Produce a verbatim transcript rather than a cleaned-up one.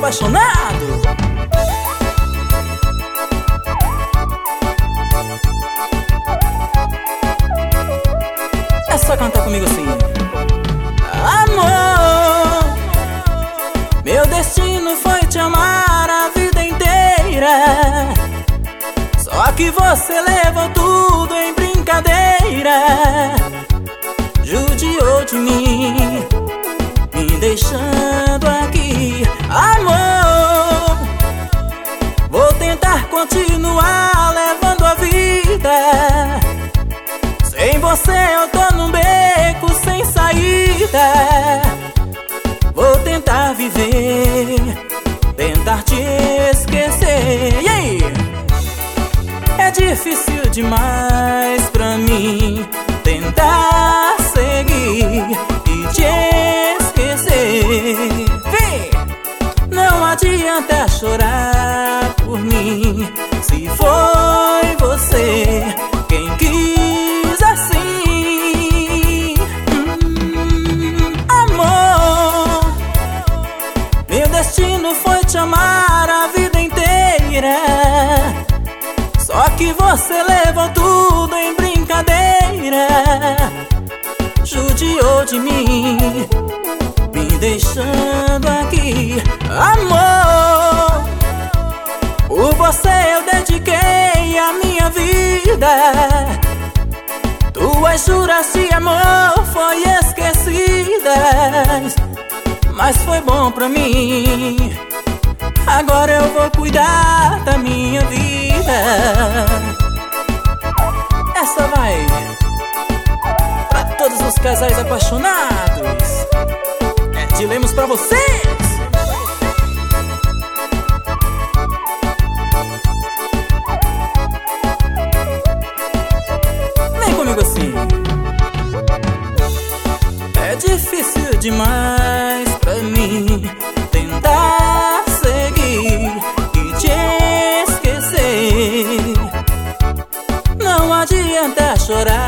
apaixonado. É só cantar comigo assim. Amor, meu destino foi te amar a vida inteira, só que você levou tudo em brincadeira. Judiou de mim, me deixando aqui. Amor, vou tentar continuar levando a vida. Sem você eu tô num beco sem saída. Vou tentar viver, tentar te esquecer. E aí? É difícil demais pra mim tentar seguir e te esquecer. Vem! Não adianta chorar por mim, se foi você quem quis assim. hum, Amor, meu destino foi te amar a vida inteira, só que você levou tudo em brincadeira. Judiou de mim, me deixando aqui. Amor, por você eu dediquei a minha vida. Tuas juras de amor foi esquecidas, mas foi bom pra mim. Agora eu vou cuidar da minha vida. Essa vai pra todos os casais apaixonados. É de Lemos pra vocês. Vem comigo assim. É difícil demais pra mim tentar seguir e te esquecer. Não adianta chorar